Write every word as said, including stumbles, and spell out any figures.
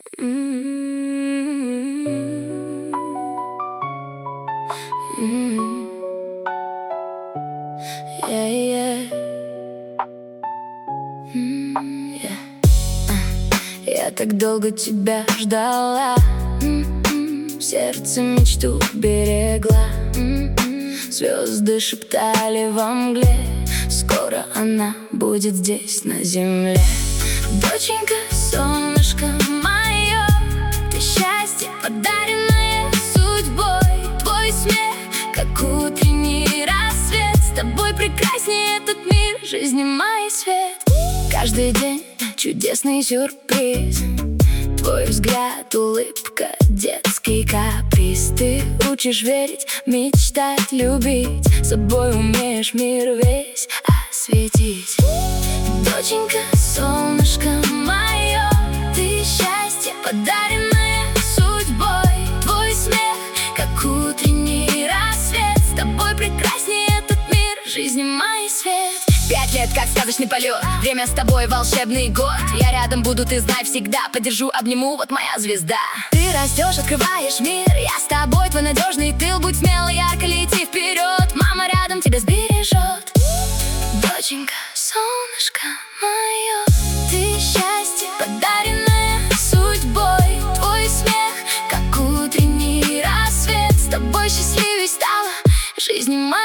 Yeah, yeah. Mm, yeah. Uh, я так долго тебя ждала, mm-hmm. В сердце мечту берегла, mm-hmm. Звезды шептали во мгле, скоро она будет здесь, на земле. Доченька, солнышко мое, ты счастье, подаренное судьбой. Твой смех, как утренний рассвет, с тобой прекраснее этот мир, жизни моей свет. Каждый день чудесный сюрприз, твой взгляд, улыбка, детский каприз. Ты учишь верить, мечтать, любить, собой умеешь мир весь осветить. Доченька, солнышко мое, ты счастье, подаренное судьбой. Твой смех, как утренний рассвет, с тобой прекраснее этот мир, жизни моей свет. Пять лет, как сказочный полет, время с тобой волшебный год. Я рядом буду, ты знай всегда, поддержу, обниму, вот моя звезда. Ты растешь, открываешь мир, я с тобой, твой надежный тыл. Будь смело, ярко лети вперед, мама рядом тебя сбережет. Доченька, солнышко мое, ты счастье, подаренное судьбой. Твой смех, как утренний рассвет, с тобой счастливей стала жизнь моя.